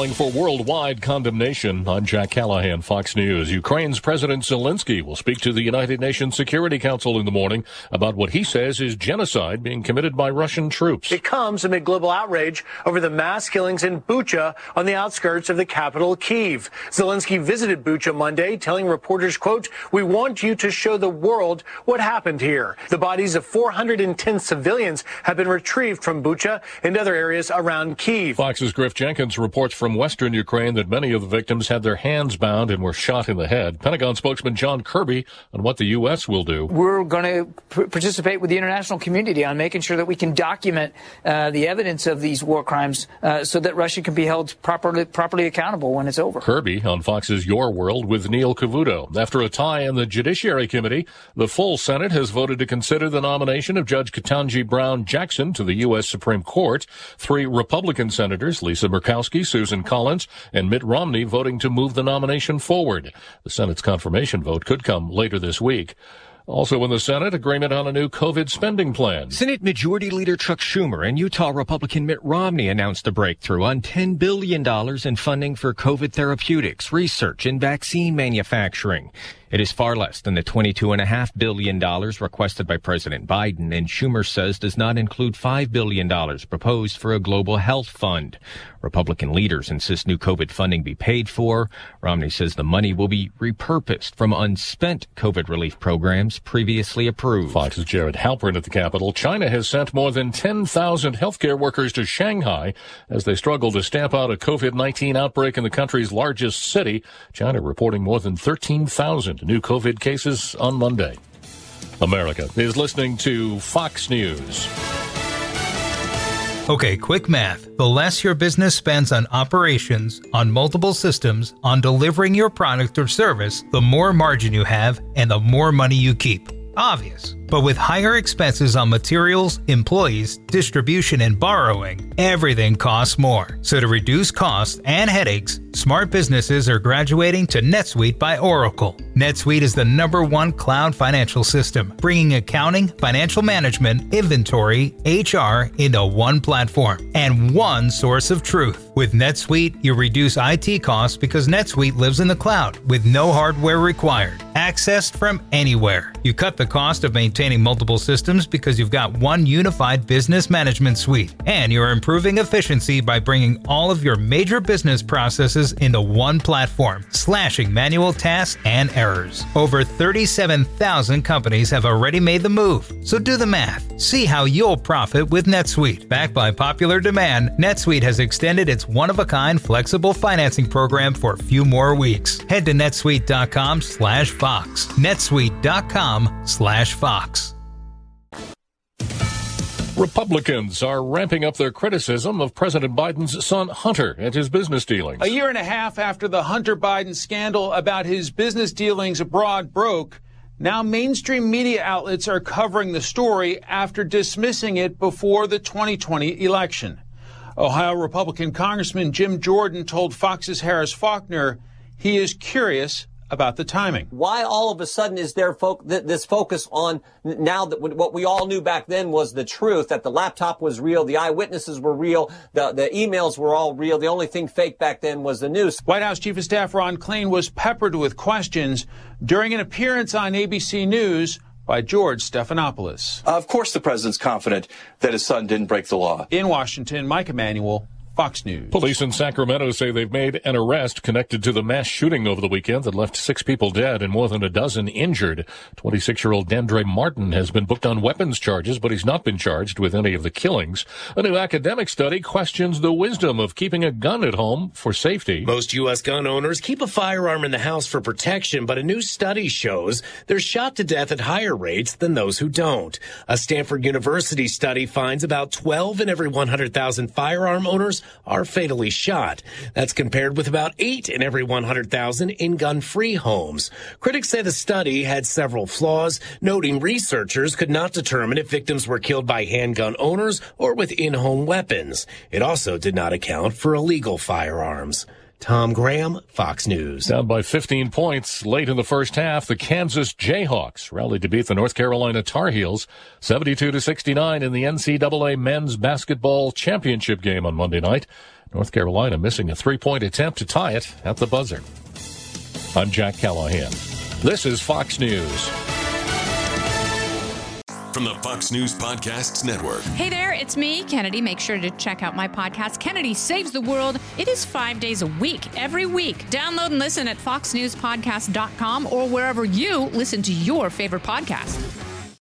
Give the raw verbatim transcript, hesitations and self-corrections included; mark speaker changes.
Speaker 1: calling for worldwide condemnation. I'm Jack Callahan, Fox News. Ukraine's President Zelensky will speak to the United Nations Security Council in the morning about what he says is genocide being committed by Russian troops.
Speaker 2: It comes amid global outrage over the mass killings in Bucha on the outskirts of the capital, Kyiv. Zelensky visited Bucha Monday, telling reporters, quote, "We want you to show the world what happened here." The bodies of four hundred ten civilians have been retrieved from Bucha and other areas around Kyiv.
Speaker 1: Fox's Griff Jenkins reports from western Ukraine that many of the victims had their hands bound and were shot in the head. Pentagon spokesman John Kirby on what the U S will do.
Speaker 3: We're going to pr- participate with the international community on making sure that we can document uh, the evidence of these war crimes uh, so that Russia can be held properly properly accountable when it's over.
Speaker 1: Kirby on Fox's Your World with Neil Cavuto. After a tie in the Judiciary Committee, the full Senate has voted to consider the nomination of Judge Ketanji Brown Jackson to the U S Supreme Court. Three Republican senators, Lisa Murkowski, Susan Collins, and Mitt Romney, voting to move the nomination forward. The Senate's confirmation vote could come later this week. Also in the Senate, agreement on a new COVID spending plan.
Speaker 4: Senate Majority Leader Chuck Schumer and Utah Republican Mitt Romney announced a breakthrough on ten billion dollars in funding for COVID therapeutics, research, and vaccine manufacturing. It is far less than the twenty-two point five billion dollars requested by President Biden, and Schumer says does not include five billion dollars proposed for a global health fund. Republican leaders insist new COVID funding be paid for. Romney says the money will be repurposed from unspent COVID relief programs previously approved.
Speaker 1: Fox's Jared Halpern at the Capitol. China has sent more than ten thousand healthcare workers to Shanghai as they struggle to stamp out a COVID nineteen outbreak in the country's largest city. China reporting more than thirteen thousand new COVID cases on Monday. America is listening to Fox News.
Speaker 5: Okay, quick math. The less your business spends on operations, on multiple systems, on delivering your product or service, the more margin you have and the more money you keep. Obvious. But with higher expenses on materials, employees, distribution, and borrowing, everything costs more. So to reduce costs and headaches, smart businesses are graduating to NetSuite by Oracle. NetSuite is the number one cloud financial system, bringing accounting, financial management, inventory, H R into one platform and one source of truth. With NetSuite, you reduce I T costs because NetSuite lives in the cloud with no hardware required, accessed from anywhere. You cut the cost of maintaining multiple systems because you've got one unified business management suite, and you're improving efficiency by bringing all of your major business processes into one platform, slashing manual tasks and errors. Over thirty-seven thousand companies have already made the move, so do the math. See how you'll profit with NetSuite. Backed by popular demand, NetSuite has extended its one-of-a-kind flexible financing program for a few more weeks. Head to netsuite.com slash Fox. netsuite.com slash Fox.
Speaker 1: Republicans are ramping up their criticism of President Biden's son Hunter and his business dealings.
Speaker 6: A year and a half after the Hunter Biden scandal about his business dealings abroad broke, now mainstream media outlets are covering the story after dismissing it before the twenty twenty election. Ohio Republican Congressman Jim Jordan told Fox's Harris Faulkner he is curious about the timing.
Speaker 7: Why all of a sudden is there fo- th- this focus on now that what we all knew back then was the truth, that the laptop was real, the eyewitnesses were real, the, the emails were all real. The only thing fake back then was the news.
Speaker 6: White House Chief of Staff Ron Klain was peppered with questions during an appearance on A B C News by George Stephanopoulos.
Speaker 8: Of course the president's confident that his son didn't break the law.
Speaker 6: In Washington, Mike Emanuel, Fox News.
Speaker 1: Police in Sacramento say they've made an arrest connected to the mass shooting over the weekend that left six people dead and more than a dozen injured. twenty-six-year-old Dandre Martin has been booked on weapons charges, but he's not been charged with any of the killings. A new academic study questions the wisdom of keeping a gun at home for safety.
Speaker 9: Most U S gun owners keep a firearm in the house for protection, but a new study shows they're shot to death at higher rates than those who don't. A Stanford University study finds about twelve in every one hundred thousand firearm owners are fatally shot. That's compared with about eight in every one hundred thousand in gun-free homes. Critics say the study had several flaws, noting researchers could not determine if victims were killed by handgun owners or with in-home weapons. It also did not account for illegal firearms. Tom Graham, Fox News.
Speaker 1: Down by fifteen points late in the first half, the Kansas Jayhawks rallied to beat the North Carolina Tar Heels seventy-two to sixty-nine in the N C double A men's basketball championship game on Monday night. North Carolina missing a three-point attempt to tie it at the buzzer. I'm Jack Callahan. This is Fox News.
Speaker 10: From the Fox News Podcasts Network.
Speaker 11: Hey there, it's me, Kennedy. Make sure to check out my podcast, Kennedy Saves the World. It is five days a week, every week. Download and listen at fox news podcast dot com or wherever you listen to your favorite podcast.